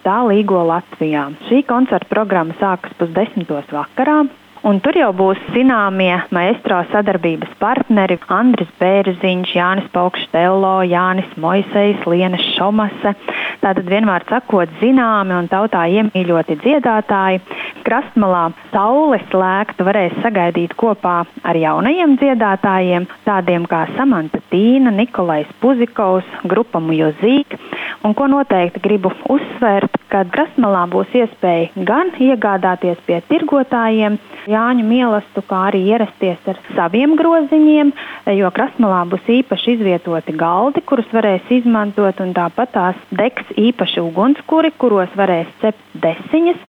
Tā līgo Latvijā. Šī koncerta programma sākas 10:30 vakarā. Un tur jau būs zināmie maestro sadarbības partneri Andris Bērziņš, Jānis Paukštello, Jānis Moisejs, Liena Šomase. Tātad vienmēr sakot zināmi un tautā iemīļoti dziedātāji. Krastmalā Saules lēktu varēs sagaidīt kopā ar jaunajiem dziedātājiem, tādiem kā Samanta Tīna, Nikolais Puzikovs, grupa Mujozīk. Un ko noteikti gribu uzsvērt, kad Krastmalā būs iespēja gan iegādāties pie tirgotājiem Jāņu mielastu, kā arī ierasties ar saviem groziņiem, jo Krastmalā būs īpaši izvietoti galdi, kurus varēs izmantot, un tāpat tās degs īpaši ugunskuri, kuros varēs cept desiņas.